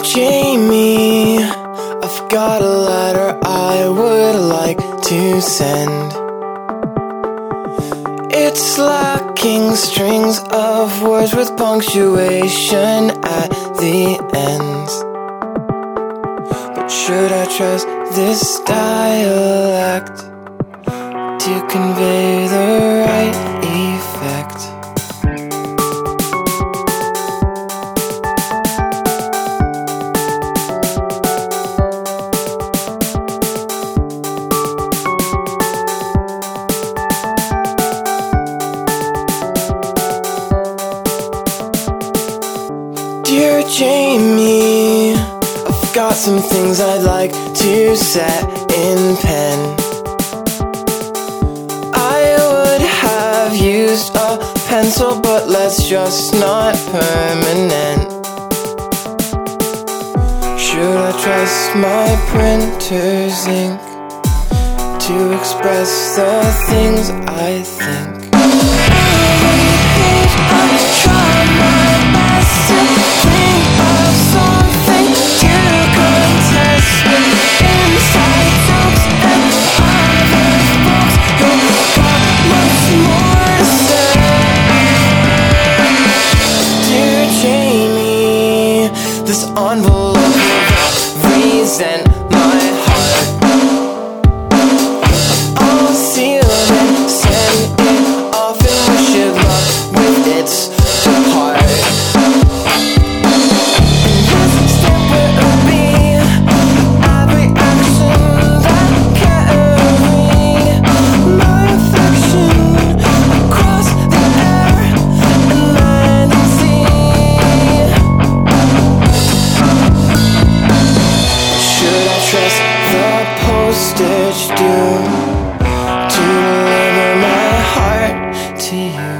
Jamie, I've got a letter I would like to send. It's lacking strings of words with punctuation at the ends. But should I trust this dialect to convey the right effect? Dear Jamie, I've got some things I'd like to set in pen. I would have used a pencil, but let's just not permanent. Should I trust my printer's ink to express the things I think? This envelope represent my heart. I'll seal it and send it off and wish it luck with its depart. And this step will be every action that carry my affection across the air and land and sea. Trust the postage due to deliver my heart to you.